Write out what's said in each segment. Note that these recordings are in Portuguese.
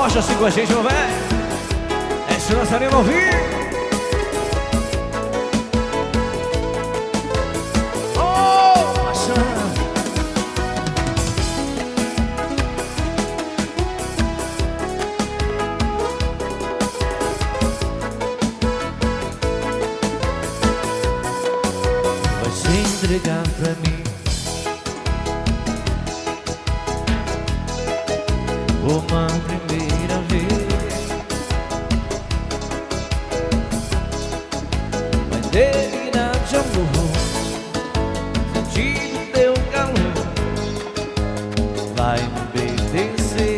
forte assim com a gente, meu velho. É isso, nós queremos ouvir. Oh, paixão. Vai se entregar pra mim uma primeira vez, vai delirar de amor, sentir teu calor, vai me obedecer.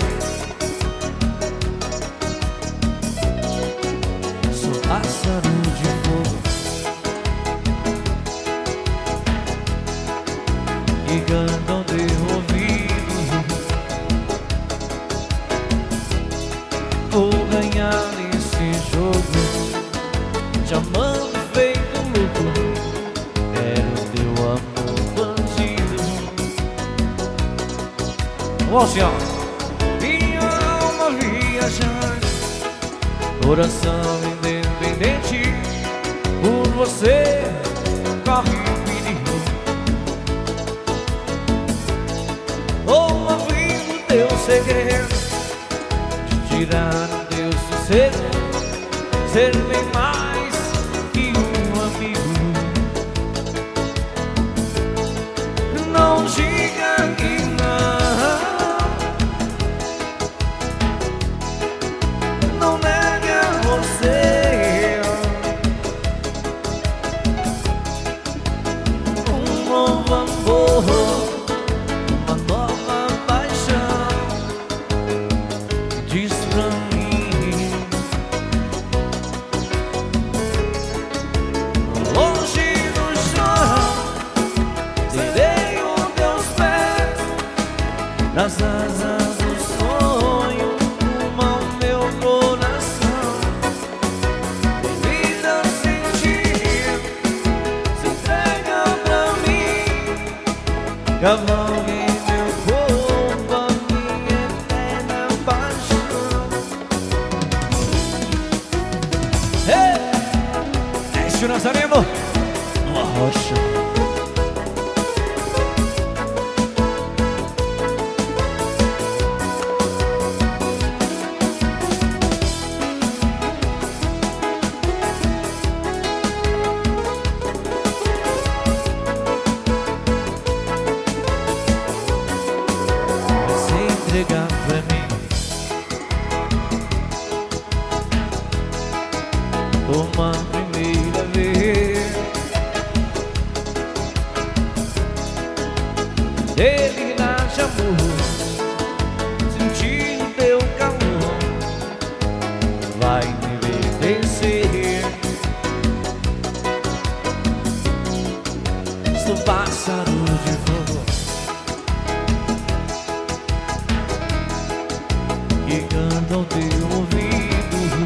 Sou pássaro de fogo que cantam teu ouvido. Vou ganhar nesse jogo, te amando feito louco. Quero teu amor bandido. Vamos assim, ó. Minha alma viajante, coração independente, por você corre perigo. Vou ouvindo teu segredo, tirar o teu sossego, ser bem mais que um amigo. Não diga que não negue a você um novo amor, uma nova paixão. Diz pra mim, longe do chão, serei os teus pés, nas asas do sonho, rumo ao meu coração. Vida sem ti, se entrega pra mim, cavalgue meu corpo, a minha eterna paixão. É isso, nós estaremos numa rocha. Entregar pra mim uma primeira vez, delirar de amor, sentir o teu calor, vai me obedecer. Sou pássaro de fogo que canta ao teu ouvido.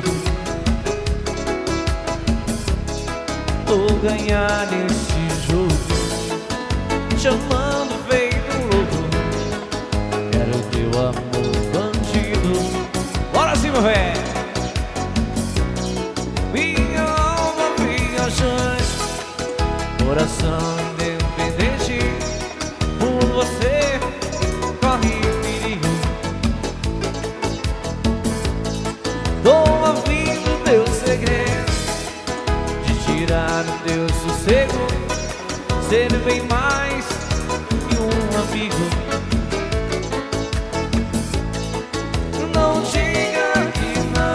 Vou ganhar nesse jogo, chamando feito louco. Quero teu amor bandido. Bora sim, meu velho. Minha alma viajante, coração independente, por você corre perigo. Tô ouvindo teu segredo, de tirar o teu sossego, ser bem mais que um amigo. Não diga que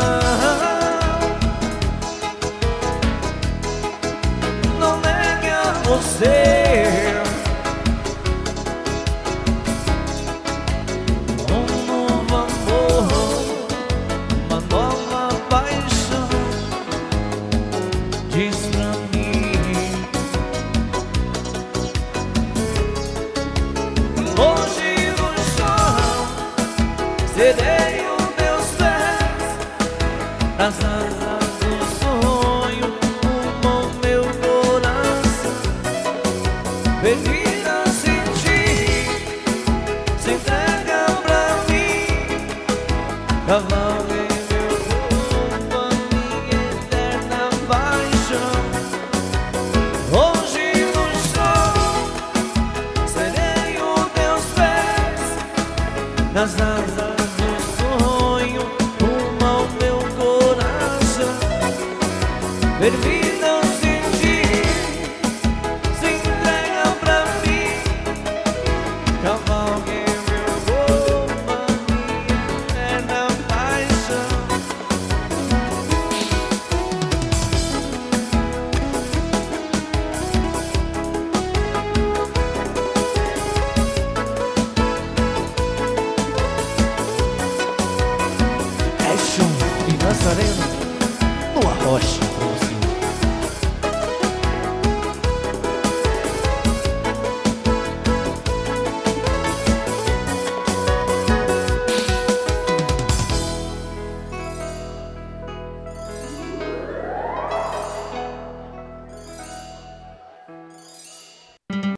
não negue a você um novo amor, uma nova paixão. Diz pra mim, longe do chão, serei os teus pés, nas asas do sonho, rumo ao meu coração. Bebida sem ti, se entrega pra mim, cavalo nas asas do sonho, rumo ao meu coração. Permita sentir, se entrega pra mim.